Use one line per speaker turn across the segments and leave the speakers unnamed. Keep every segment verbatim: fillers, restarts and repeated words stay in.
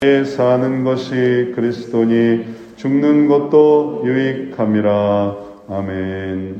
사는 것이 그리스도니 죽는 것도 유익함이라. 아멘.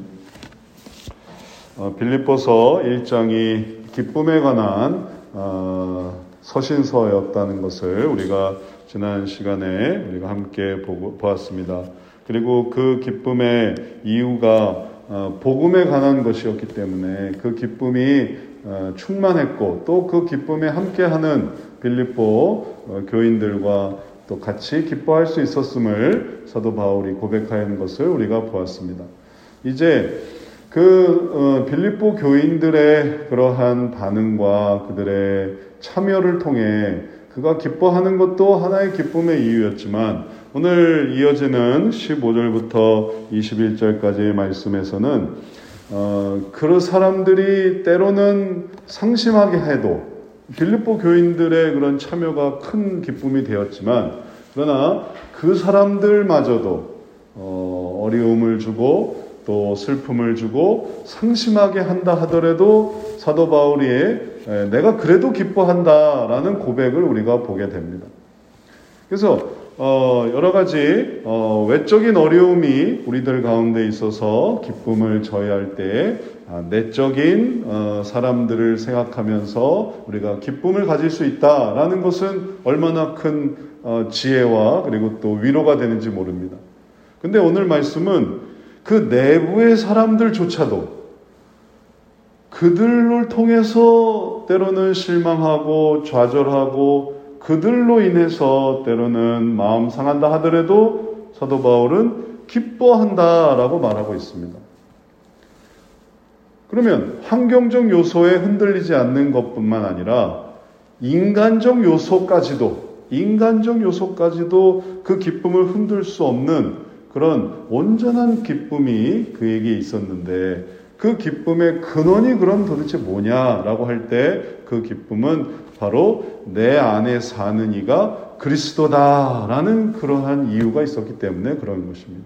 어, 빌립보서 일 장이 기쁨에 관한 어, 서신서였다는 것을 우리가 지난 시간에 우리가 함께 보고, 보았습니다. 그리고 그 기쁨의 이유가 어, 복음에 관한 것이었기 때문에 그 기쁨이 어, 충만했고 또 그 기쁨에 함께하는 빌립보 어, 교인들과 또 같이 기뻐할 수 있었음을 사도 바울이 고백하는 것을 우리가 보았습니다. 이제 그 어, 빌립보 교인들의 그러한 반응과 그들의 참여를 통해 그가 기뻐하는 것도 하나의 기쁨의 이유였지만 오늘 이어지는 십오 절부터 이십일 절까지의 말씀에서는 어, 그 사람들이 때로는 상심하게 해도 빌립보 교인들의 그런 참여가 큰 기쁨이 되었지만 그러나 그 사람들마저도 어, 어려움을 주고 또 슬픔을 주고 상심하게 한다 하더라도 사도 바울이 에, 내가 그래도 기뻐한다라는 고백을 우리가 보게 됩니다. 그래서 어, 여러 가지 어, 외적인 어려움이 우리들 가운데 있어서 기쁨을 저해할 때 아, 내적인 어, 사람들을 생각하면서 우리가 기쁨을 가질 수 있다라는 것은 얼마나 큰 어, 지혜와 그리고 또 위로가 되는지 모릅니다. 근데 오늘 말씀은 그 내부의 사람들조차도 그들을 통해서 때로는 실망하고 좌절하고 그들로 인해서 때로는 마음 상한다 하더라도 사도 바울은 기뻐한다라고 말하고 있습니다. 그러면 환경적 요소에 흔들리지 않는 것뿐만 아니라 인간적 요소까지도 인간적 요소까지도 그 기쁨을 흔들 수 없는 그런 온전한 기쁨이 그에게 있었는데 그 기쁨의 근원이 그럼 도대체 뭐냐라고 할 때 그 기쁨은 바로 내 안에 사는 이가 그리스도다라는 그러한 이유가 있었기 때문에 그런 것입니다.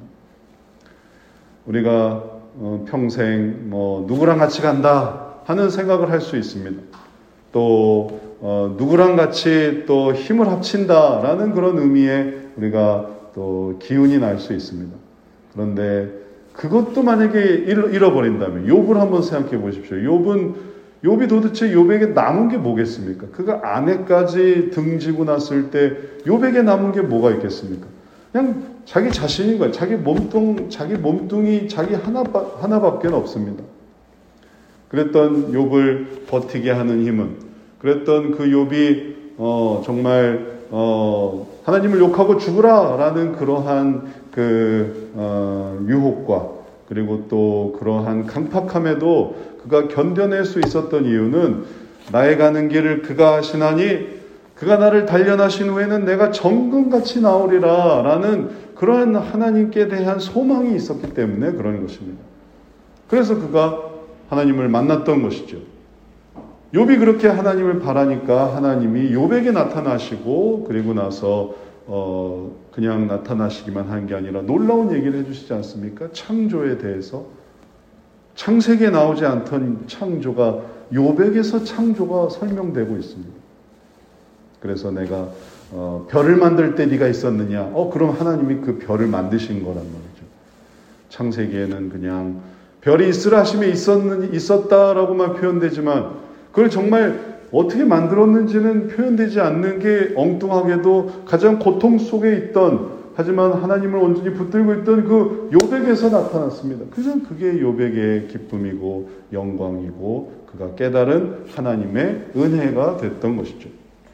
우리가 어, 평생 뭐 누구랑 같이 간다 하는 생각을 할 수 있습니다. 또 어, 누구랑 같이 또 힘을 합친다라는 그런 의미에 우리가 또 기운이 날 수 있습니다. 그런데 그것도 만약에 잃어버린다면 욥을 한번 생각해 보십시오. 욥은 욥이 도대체 욥에게 남은 게 뭐겠습니까? 그가 아내까지 등지고 났을 때 욥에게 남은 게 뭐가 있겠습니까? 그냥 자기 자신인 거예요. 자기 몸뚱, 자기 몸뚱이 자기 하나, 하나밖에 없습니다. 그랬던 욥을 버티게 하는 힘은, 그랬던 그 욥이 어, 정말 어, 하나님을 욕하고 죽으라라는 그러한 그 어, 유혹과 그리고 또 그러한 강팍함에도 그가 견뎌낼 수 있었던 이유는 나의 가는 길을 그가 하시나니 그가 나를 단련하신 후에는 내가 정금같이 나오리라 라는 그러한 하나님께 대한 소망이 있었기 때문에 그런 것입니다. 그래서 그가 하나님을 만났던 것이죠. 욥이 그렇게 하나님을 바라니까 하나님이 욥에게 나타나시고 그리고 나서 어 그냥 나타나시기만 한 게 아니라 놀라운 얘기를 해주시지 않습니까? 창조에 대해서 창세기에 나오지 않던 창조가 욥에게서 창조가 설명되고 있습니다. 그래서 내가 어, 별을 만들 때 네가 있었느냐? 어 그럼 하나님이 그 별을 만드신 거란 말이죠. 창세기에는 그냥 별이 있으라 하심에 있었는 있었다라고만 표현되지만 그걸 정말 어떻게 만들었는지는 표현되지 않는 게 엉뚱하게도 가장 고통 속에 있던 하지만 하나님을 온전히 붙들고 있던 그 욥에게서 나타났습니다. 그래서 그게 욥에게 기쁨이고 영광이고 그가 깨달은 하나님의 은혜가 됐던 것이죠.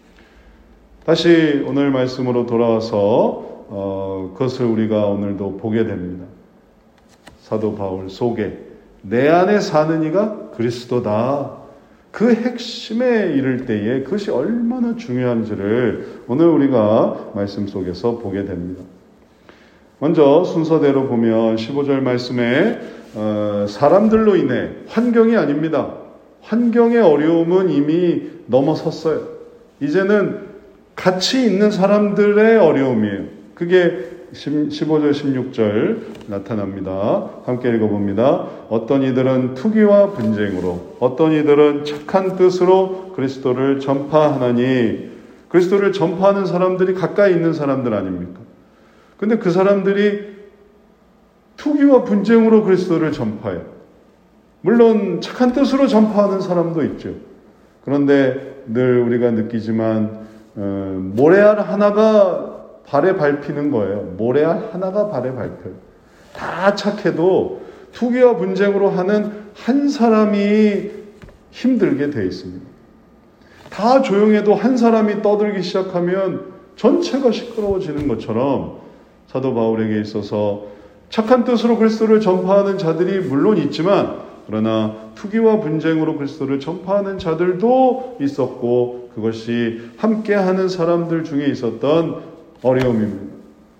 다시 오늘 말씀으로 돌아와서 어, 그것을 우리가 오늘도 보게 됩니다. 사도 바울 속에 내 안에 사는 이가 그리스도다. 그 핵심에 이를 때에 그것이 얼마나 중요한지를 오늘 우리가 말씀 속에서 보게 됩니다. 먼저 순서대로 보면 십오 절 말씀에 어, 사람들로 인해 환경이 아닙니다. 환경의 어려움은 이미 넘어섰어요. 이제는 같이 있는 사람들의 어려움이에요. 그게 십오 절 십육 절 나타납니다. 함께 읽어봅니다. 어떤 이들은 투기와 분쟁으로 어떤 이들은 착한 뜻으로 그리스도를 전파하나니 그리스도를 전파하는 사람들이 가까이 있는 사람들 아닙니까? 근데 그 사람들이 투기와 분쟁으로 그리스도를 전파해요. 물론 착한 뜻으로 전파하는 사람도 있죠. 그런데 늘 우리가 느끼지만 어, 모래알 하나가 발에 밟히는 거예요. 모래알 하나가 발에 밟혀요. 다 착해도 투기와 분쟁으로 하는 한 사람이 힘들게 돼 있습니다. 다 조용해도 한 사람이 떠들기 시작하면 전체가 시끄러워지는 것처럼 사도 바울에게 있어서 착한 뜻으로 그리스도를 전파하는 자들이 물론 있지만 그러나 투기와 분쟁으로 그리스도를 전파하는 자들도 있었고 그것이 함께하는 사람들 중에 있었던 어려움입니다.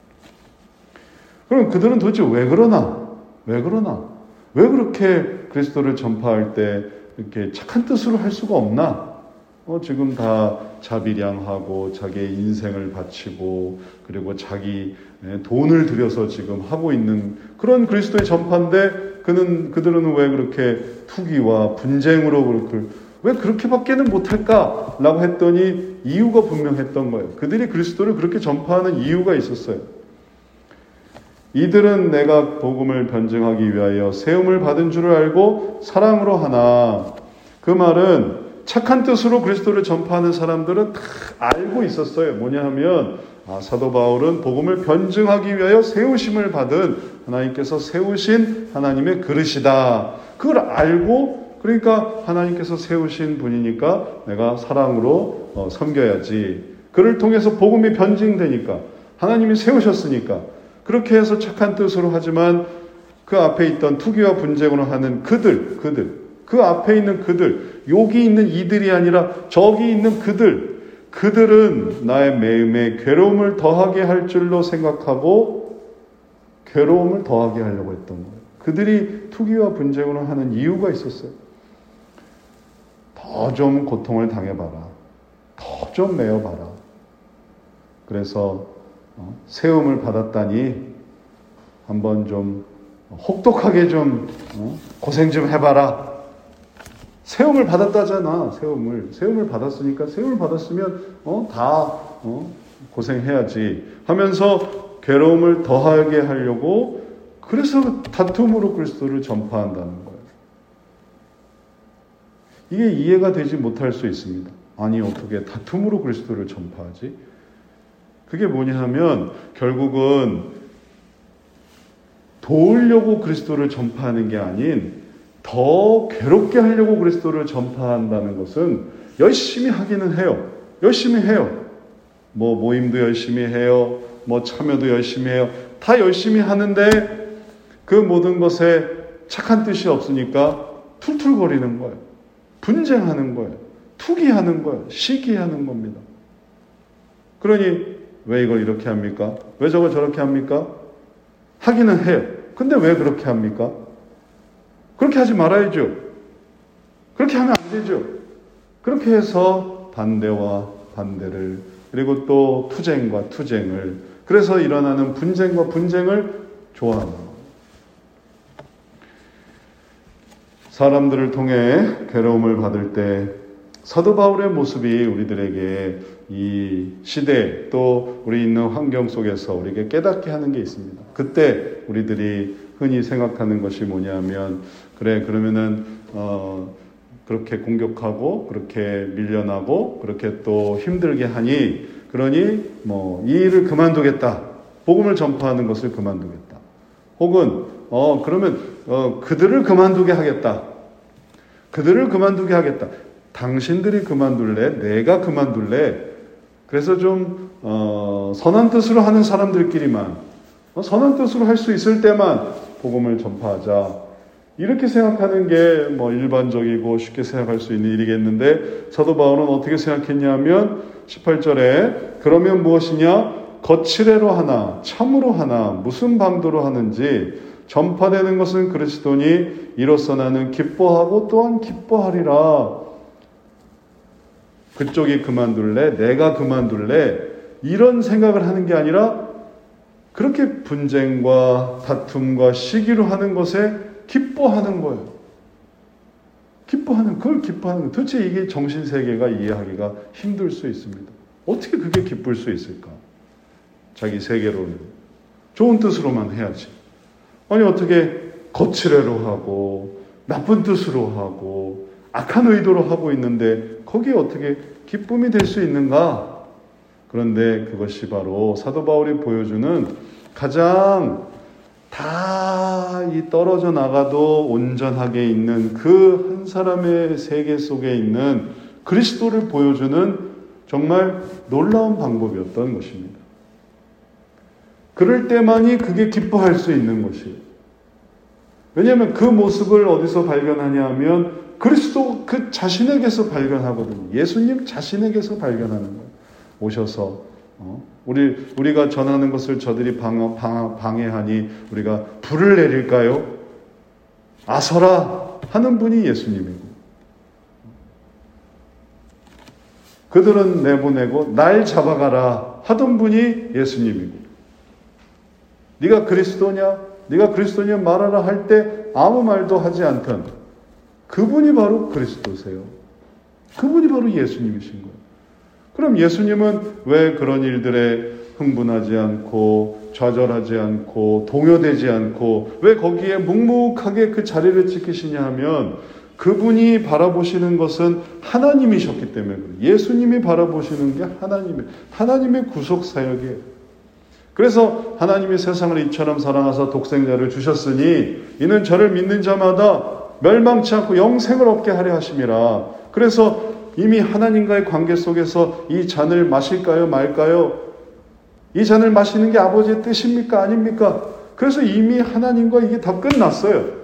그럼 그들은 도대체 왜 그러나? 왜 그러나? 왜 그렇게 그리스도를 전파할 때 이렇게 착한 뜻으로 할 수가 없나? 어, 지금 다 자비량하고 자기의 인생을 바치고 그리고 자기 돈을 들여서 지금 하고 있는 그런 그리스도의 전파인데 그는 그들은 왜 그렇게 투기와 분쟁으로 그렇게 왜 그렇게밖에는 못할까라고 했더니 이유가 분명했던 거예요. 그들이 그리스도를 그렇게 전파하는 이유가 있었어요. 이들은 내가 복음을 변증하기 위하여 세움을 받은 줄을 알고 사랑으로 하나. 그 말은 착한 뜻으로 그리스도를 전파하는 사람들은 다 알고 있었어요. 뭐냐 하면 아, 사도 바울은 복음을 변증하기 위하여 세우심을 받은 하나님께서 세우신 하나님의 그릇이다. 그걸 알고 그러니까 하나님께서 세우신 분이니까 내가 사랑으로 어, 섬겨야지. 그를 통해서 복음이 변증되니까 하나님이 세우셨으니까 그렇게 해서 착한 뜻으로 하지만 그 앞에 있던 투기와 분쟁으로 하는 그들, 그들 그 앞에 있는 그들, 여기 있는 이들이 아니라 저기 있는 그들, 그들은 나의 매음에 괴로움을 더하게 할 줄로 생각하고 괴로움을 더하게 하려고 했던 거예요. 그들이 투기와 분쟁으로 하는 이유가 있었어요. 더 좀 고통을 당해봐라. 더 좀 매어봐라. 그래서 어, 세움을 받았다니 한번 좀 혹독하게 좀 어, 고생 좀 해봐라. 세움을 받았다잖아. 세움을 세움을 받았으니까 세움을 받았으면 어, 다 어, 고생해야지 하면서 괴로움을 더하게 하려고 그래서 다툼으로 그리스도를 전파한다는 거예요. 이게 이해가 되지 못할 수 있습니다. 아니 어떻게 다툼으로 그리스도를 전파하지? 그게 뭐냐 하면 결국은 도우려고 그리스도를 전파하는 게 아닌 더 괴롭게 하려고 그리스도를 전파한다는 것은 열심히 하기는 해요. 열심히 해요. 뭐 모임도 열심히 해요. 뭐 참여도 열심히 해요. 다 열심히 하는데 그 모든 것에 착한 뜻이 없으니까 툴툴거리는 거예요. 분쟁하는 거예요. 투기하는 거예요. 시기하는 겁니다. 그러니 왜 이걸 이렇게 합니까? 왜 저걸 저렇게 합니까? 하기는 해요. 근데 왜 그렇게 합니까? 그렇게 하지 말아야죠. 그렇게 하면 안 되죠. 그렇게 해서 반대와 반대를 그리고 또 투쟁과 투쟁을 그래서 일어나는 분쟁과 분쟁을 좋아하는 겁니다. 사람들을 통해 괴로움을 받을 때 사도 바울의 모습이 우리들에게 이 시대 또 우리 있는 환경 속에서 우리에게 깨닫게 하는 게 있습니다. 그때 우리들이 흔히 생각하는 것이 뭐냐면 그래 그러면은 어 그렇게 공격하고 그렇게 밀려나고 그렇게 또 힘들게 하니 그러니 뭐 이 일을 그만두겠다. 복음을 전파하는 것을 그만두겠다. 혹은 어 그러면 어 그들을 그만두게 하겠다. 그들을 그만두게 하겠다. 당신들이 그만둘래? 내가 그만둘래? 그래서 좀 어, 선한 뜻으로 하는 사람들끼리만 어, 선한 뜻으로 할 수 있을 때만 복음을 전파하자. 이렇게 생각하는 게 뭐 일반적이고 쉽게 생각할 수 있는 일이겠는데 사도 바울은 어떻게 생각했냐면 십팔 절에 그러면 무엇이냐? 거칠애로 하나 참으로 하나 무슨 방도로 하는지 전파되는 것은 그리스도니 이로써 나는 기뻐하고 또한 기뻐하리라. 그쪽이 그만둘래? 내가 그만둘래? 이런 생각을 하는 게 아니라 그렇게 분쟁과 다툼과 시기로 하는 것에 기뻐하는 거예요. 기뻐하는, 그걸 기뻐하는 거예요. 도대체 이게 정신세계가 이해하기가 힘들 수 있습니다. 어떻게 그게 기쁠 수 있을까? 자기 세계로는. 좋은 뜻으로만 해야지. 아니 어떻게 거칠애로 하고 나쁜 뜻으로 하고 악한 의도로 하고 있는데 거기에 어떻게 기쁨이 될 수 있는가? 그런데 그것이 바로 사도 바울이 보여주는 가장 다 이 떨어져 나가도 온전하게 있는 그 한 사람의 세계 속에 있는 그리스도를 보여주는 정말 놀라운 방법이었던 것입니다. 그럴 때만이 그게 기뻐할 수 있는 것이에요. 왜냐하면 그 모습을 어디서 발견하냐 하면 그리스도 그 자신에게서 발견하거든요. 예수님 자신에게서 발견하는 거예요. 오셔서 어? 우리, 우리가 전하는 것을 저들이 방, 방, 방해하니 우리가 불을 내릴까요? 아서라 하는 분이 예수님이고 그들은 내보내고 날 잡아가라 하던 분이 예수님이고 네가 그리스도냐? 네가 그리스도냐 말하라 할 때 아무 말도 하지 않던 그분이 바로 그리스도세요. 그분이 바로 예수님이신 거예요. 그럼 예수님은 왜 그런 일들에 흥분하지 않고 좌절하지 않고 동요되지 않고 왜 거기에 묵묵하게 그 자리를 지키시냐 하면 그분이 바라보시는 것은 하나님이셨기 때문에 그래요. 예수님이 바라보시는 게 하나님의 하나님의 구속 사역이에요. 그래서 하나님이 세상을 이처럼 사랑하사 독생자를 주셨으니 이는 저를 믿는 자마다 멸망치 않고 영생을 얻게 하려 하심이라. 그래서 이미 하나님과의 관계 속에서 이 잔을 마실까요 말까요? 이 잔을 마시는 게 아버지의 뜻입니까 아닙니까? 그래서 이미 하나님과 이게 다 끝났어요.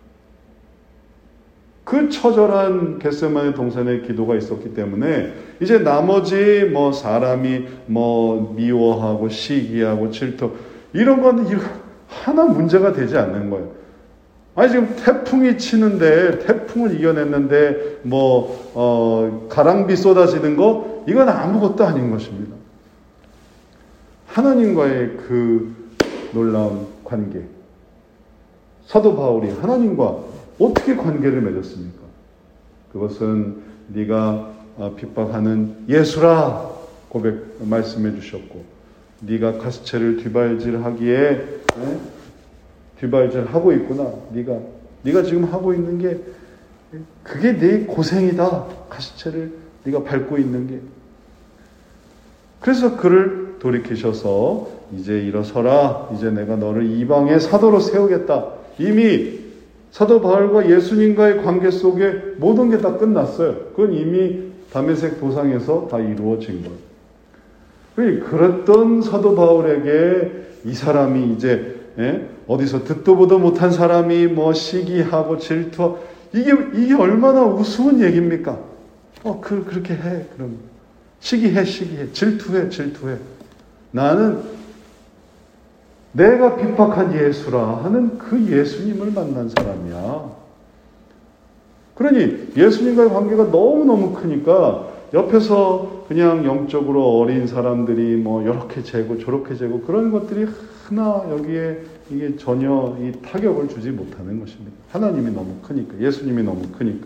그 처절한 겟세마네 동산의 기도가 있었기 때문에 이제 나머지 뭐 사람이 뭐 미워하고 시기하고 질투 이런 건 하나 문제가 되지 않는 거예요. 아니 지금 태풍이 치는데 태풍을 이겨냈는데 뭐 어, 가랑비 쏟아지는 거 이건 아무것도 아닌 것입니다. 하나님과의 그 놀라운 관계. 사도 바울이 하나님과 어떻게 관계를 맺었습니까? 그것은 네가 핍박하는 예수라 고백 말씀해 주셨고 네가 가시체를 뒤발질하기에 네? 뒤발질하고 있구나. 네가 네가 지금 하고 있는 게 그게 네 고생이다. 가시체를 네가 밟고 있는 게. 그래서 그를 돌이키셔서 이제 일어서라. 이제 내가 너를 이방의 사도로 세우겠다. 이미 사도 바울과 예수님과의 관계 속에 모든 게 다 끝났어요. 그건 이미 다메섹 도상에서 다 이루어진 거예요. 그랬던 사도 바울에게 이 사람이 이제 예? 어디서 듣도 보도 못한 사람이 뭐 시기하고 질투 이게 이게 얼마나 우스운 얘기입니까? 어, 그 그렇게 해. 그럼 시기해, 시기해, 질투해, 질투해. 나는 내가 핍박한 예수라 하는 그 예수님을 만난 사람이야. 그러니 예수님과의 관계가 너무너무 크니까 옆에서 그냥 영적으로 어린 사람들이 뭐 이렇게 재고 저렇게 재고 그런 것들이 하나 여기에 이게 전혀 이 타격을 주지 못하는 것입니다. 하나님이 너무 크니까, 예수님이 너무 크니까.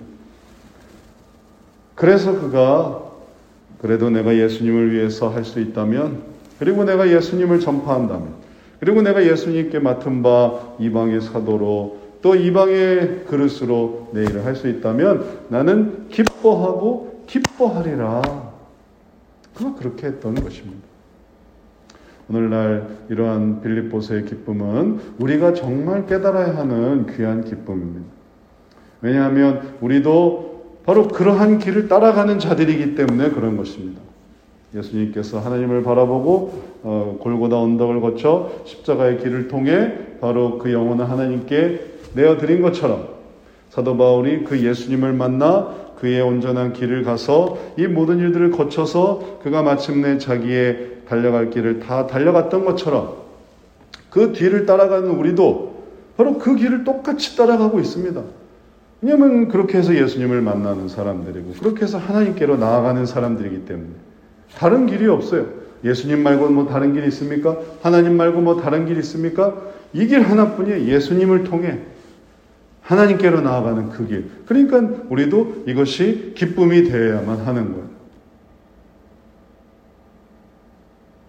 그래서 그가 그래도 내가 예수님을 위해서 할 수 있다면, 그리고 내가 예수님을 전파한다면, 그리고 내가 예수님께 맡은 바 이방의 사도로 또 이방의 그릇으로 내 일을 할 수 있다면 나는 기뻐하고 기뻐하리라. 그가 그렇게 했던 것입니다. 오늘날 이러한 빌립보서의 기쁨은 우리가 정말 깨달아야 하는 귀한 기쁨입니다. 왜냐하면 우리도 바로 그러한 길을 따라가는 자들이기 때문에 그런 것입니다. 예수님께서 하나님을 바라보고 어, 골고다 언덕을 거쳐 십자가의 길을 통해 바로 그 영혼을 하나님께 내어드린 것처럼 사도 바울이 그 예수님을 만나 그의 온전한 길을 가서 이 모든 일들을 거쳐서 그가 마침내 자기의 달려갈 길을 다 달려갔던 것처럼 그 뒤를 따라가는 우리도 바로 그 길을 똑같이 따라가고 있습니다. 왜냐하면 그렇게 해서 예수님을 만나는 사람들이고 그렇게 해서 하나님께로 나아가는 사람들이기 때문에 다른 길이 없어요. 예수님 말고 뭐 다른 길이 있습니까? 하나님 말고 뭐 다른 길이 있습니까? 이 길 하나뿐이에요. 예수님을 통해 하나님께로 나아가는 그 길. 그러니까 우리도 이것이 기쁨이 되어야만 하는 거예요.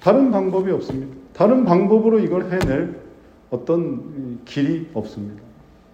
다른 방법이 없습니다. 다른 방법으로 이걸 해낼 어떤 길이 없습니다.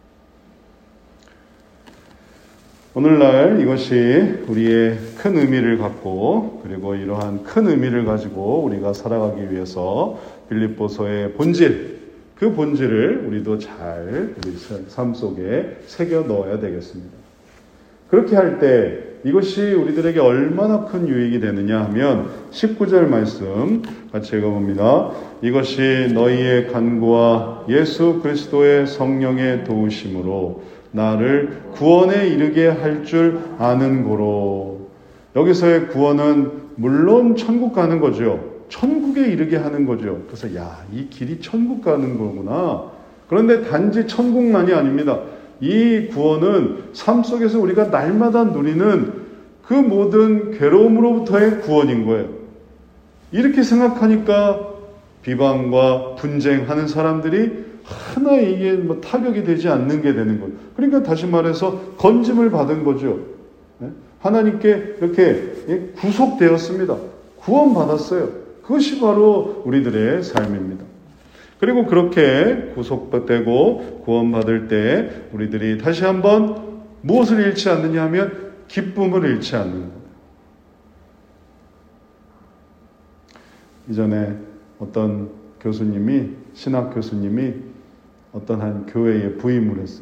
오늘날 이것이 우리의 큰 의미를 갖고, 그리고 이러한 큰 의미를 가지고 우리가 살아가기 위해서 빌립보서의 본질, 그 본질을 우리도 잘 우리 삶 속에 새겨 넣어야 되겠습니다. 그렇게 할 때 이것이 우리들에게 얼마나 큰 유익이 되느냐 하면 십구 절 말씀 같이 읽어봅니다. 이것이 너희의 간구와 예수 그리스도의 성령의 도우심으로 나를 구원에 이르게 할 줄 아는 고로. 여기서의 구원은 물론 천국 가는 거죠. 천국에 이르게 하는 거죠. 그래서 야, 이 길이 천국 가는 거구나. 그런데 단지 천국만이 아닙니다. 이 구원은 삶 속에서 우리가 날마다 누리는 그 모든 괴로움으로부터의 구원인 거예요. 이렇게 생각하니까 비방과 분쟁하는 사람들이 하나 이게 뭐 타격이 되지 않는 게 되는 거예요. 그러니까 다시 말해서 건짐을 받은 거죠. 하나님께 이렇게 구속되었습니다. 구원받았어요. 그것이 바로 우리들의 삶입니다. 그리고 그렇게 구속되고 구원받을 때 우리들이 다시 한번 무엇을 잃지 않느냐 하면 기쁨을 잃지 않는 거예요. 이전에 어떤 교수님이, 신학 교수님이 어떤 한 교회에 부임을 했어요.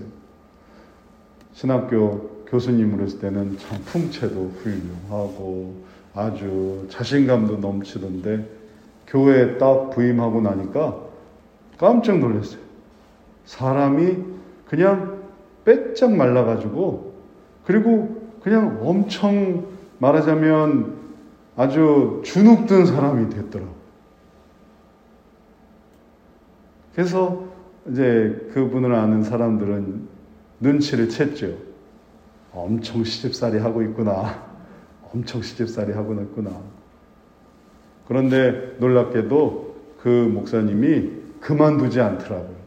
신학교 교수님으로 했을 때는 참 풍채도 훌륭하고 아주 자신감도 넘치던데 교회에 딱 부임하고 나니까 깜짝 놀랐어요. 사람이 그냥 빼짝 말라가지고, 그리고 그냥 엄청 말하자면 아주 주눅든 사람이 됐더라고요. 그래서 이제 그분을 아는 사람들은 눈치를 챘죠. 엄청 시집살이 하고 있구나. 엄청 시집살이 하고 있구나. 그런데 놀랍게도 그 목사님이 그만두지 않더라고요.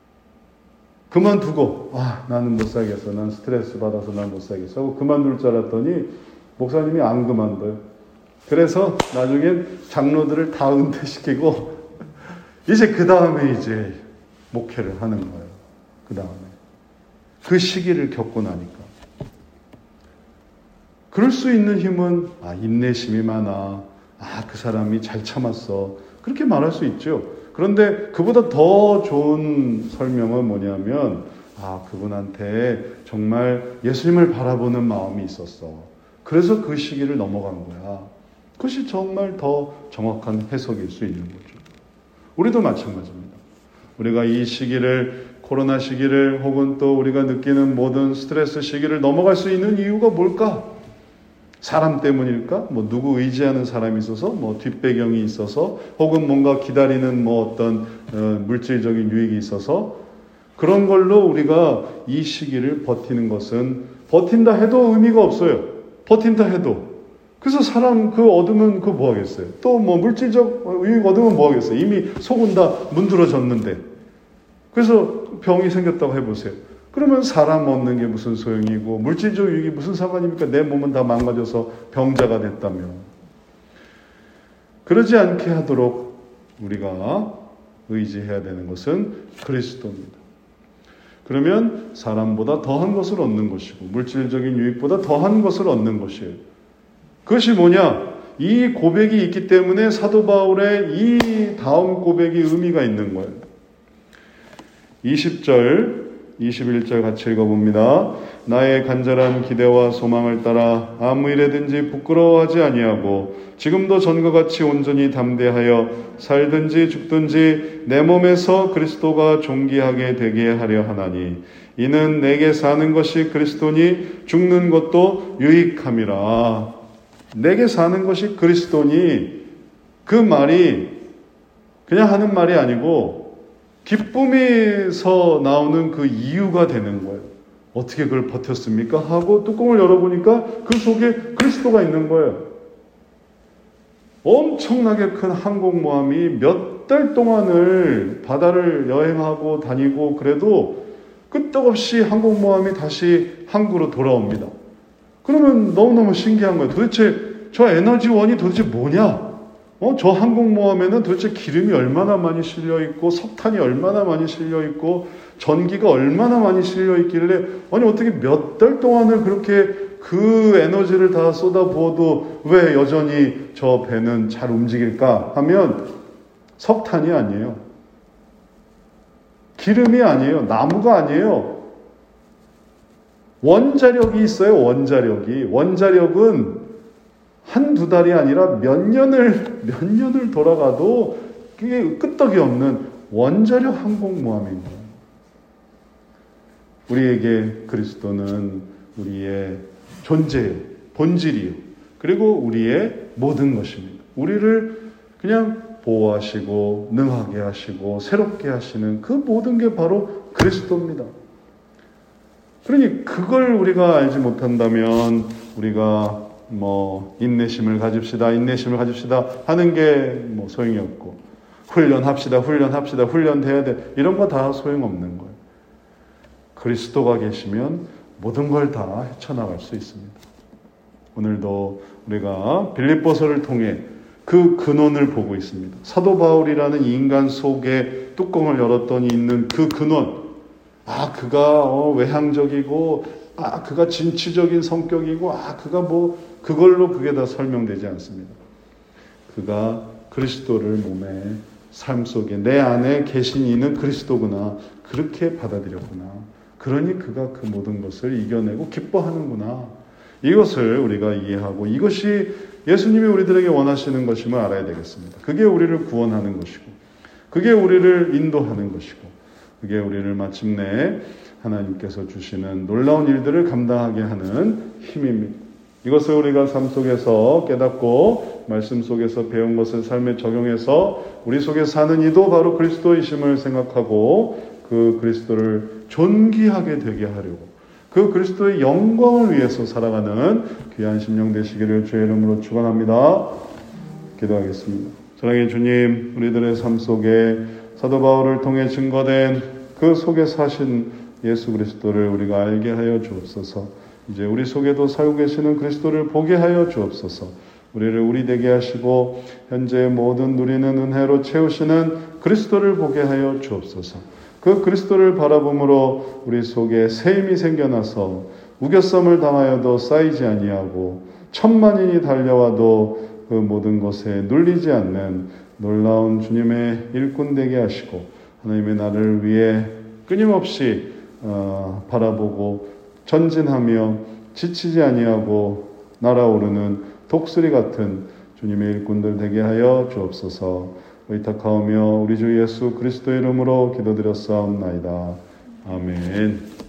그만두고 아 나는 못 살겠어. 난 스트레스 받아서 난 못 살겠어 하고 그만둘 줄 알았더니 목사님이 안 그만둬요. 그래서 나중에 장로들을 다 은퇴시키고 이제 그 다음에 이제 목회를 하는 거예요. 그 다음에 그 시기를 겪고 나니까 그럴 수 있는 힘은 아 인내심이 많아. 아 그 사람이 잘 참았어. 그렇게 말할 수 있죠. 그런데 그보다 더 좋은 설명은 뭐냐면 아 그분한테 정말 예수님을 바라보는 마음이 있었어. 그래서 그 시기를 넘어간 거야. 그것이 정말 더 정확한 해석일 수 있는 거죠. 우리도 마찬가지입니다. 우리가 이 시기를 코로나 시기를 혹은 또 우리가 느끼는 모든 스트레스 시기를 넘어갈 수 있는 이유가 뭘까? 사람 때문일까? 뭐 누구 의지하는 사람이 있어서, 뭐 뒷배경이 있어서, 혹은 뭔가 기다리는 뭐 어떤 어, 물질적인 유익이 있어서 그런 걸로 우리가 이 시기를 버티는 것은 버틴다 해도 의미가 없어요. 버틴다 해도. 그래서 사람 그 얻으면 그 뭐 하겠어요? 또 뭐 물질적 유익 얻으면 뭐 하겠어요? 이미 속은 다 문드러졌는데. 그래서 병이 생겼다고 해보세요. 그러면 사람 얻는 게 무슨 소용이고 물질적 유익이 무슨 상관입니까? 내 몸은 다 망가져서 병자가 됐다면. 그러지 않게 하도록 우리가 의지해야 되는 것은 그리스도입니다. 그러면 사람보다 더한 것을 얻는 것이고 물질적인 유익보다 더한 것을 얻는 것이에요. 그것이 뭐냐? 이 고백이 있기 때문에 사도 바울의 이 다음 고백이 의미가 있는 거예요. 이십 절 이십일 절 같이 읽어봅니다. 나의 간절한 기대와 소망을 따라 아무 일에든지 부끄러워하지 아니하고 지금도 전과 같이 온전히 담대하여 살든지 죽든지 내 몸에서 그리스도가 존귀하게 되게 하려 하나니 이는 내게 사는 것이 그리스도니 죽는 것도 유익함이라. 내게 사는 것이 그리스도니 그 말이 그냥 하는 말이 아니고 기쁨에서 나오는 그 이유가 되는 거예요. 어떻게 그걸 버텼습니까? 하고 뚜껑을 열어보니까 그 속에 그리스도가 있는 거예요. 엄청나게 큰 항공모함이 몇 달 동안을 바다를 여행하고 다니고 그래도 끄떡없이 항공모함이 다시 항구로 돌아옵니다. 그러면 너무너무 신기한 거예요. 도대체 저 에너지원이 도대체 뭐냐? 어, 저 항공모함에는 도대체 기름이 얼마나 많이 실려 있고 석탄이 얼마나 많이 실려 있고 전기가 얼마나 많이 실려 있길래 아니 어떻게 몇 달 동안을 그렇게 그 에너지를 다 쏟아부어도 왜 여전히 저 배는 잘 움직일까 하면 석탄이 아니에요. 기름이 아니에요. 나무가 아니에요. 원자력이 있어요. 원자력이. 원자력은 한두 달이 아니라 몇 년을 몇 년을 돌아가도 그게 끄떡이 없는 원자력 항공모함입니다. 우리에게 그리스도는 우리의 존재예요. 본질이요. 그리고 우리의 모든 것입니다. 우리를 그냥 보호하시고 능하게 하시고 새롭게 하시는 그 모든 게 바로 그리스도입니다. 그러니 그걸 우리가 알지 못한다면 우리가 뭐 인내심을 가집시다, 인내심을 가집시다 하는 게 뭐 소용이 없고 훈련합시다, 훈련합시다, 훈련돼야 돼 이런 거 다 소용없는 거예요. 그리스도가 계시면 모든 걸 다 헤쳐나갈 수 있습니다. 오늘도 우리가 빌립보서를 통해 그 근원을 보고 있습니다. 사도 바울이라는 인간 속에 뚜껑을 열었더니 있는 그 근원. 아, 그가 어, 외향적이고, 아, 그가 진취적인 성격이고, 아, 그가 뭐, 그걸로 그게 다 설명되지 않습니다. 그가 그리스도를 몸에 삶 속에 내 안에 계신 이는 그리스도구나. 그렇게 받아들였구나. 그러니 그가 그 모든 것을 이겨내고 기뻐하는구나. 이것을 우리가 이해하고 이것이 예수님이 우리들에게 원하시는 것임을 알아야 되겠습니다. 그게 우리를 구원하는 것이고 그게 우리를 인도하는 것이고 그게 우리를 마침내 하나님께서 주시는 놀라운 일들을 감당하게 하는 힘입니다. 이것을 우리가 삶 속에서 깨닫고 말씀 속에서 배운 것을 삶에 적용해서 우리 속에 사는 이도 바로 그리스도이심을 생각하고 그 그리스도를 존귀하게 되게 하려고 그 그리스도의 영광을 위해서 살아가는 귀한 심령 되시기를 주의 이름으로 축원합니다. 기도하겠습니다. 사랑의 주님, 우리들의 삶 속에 사도 바울을 통해 증거된 그 속에 사신 예수 그리스도를 우리가 알게 하여 주옵소서. 이제 우리 속에도 살고 계시는 그리스도를 보게 하여 주옵소서. 우리를 우리 되게 하시고 현재 모든 누리는 은혜로 채우시는 그리스도를 보게 하여 주옵소서. 그 그리스도를 바라봄으로 우리 속에 새 힘이 생겨나서 우겨썸을 당하여도 쌓이지 아니하고 천만인이 달려와도 그 모든 것에 눌리지 않는 놀라운 주님의 일꾼 되게 하시고 하나님의 나를 위해 끊임없이 어, 바라보고 전진하며 지치지 아니하고 날아오르는 독수리 같은 주님의 일꾼들 되게 하여 주옵소서. 의탁하오며 우리 주 예수 그리스도의 이름으로 기도드렸사옵나이다. 아멘.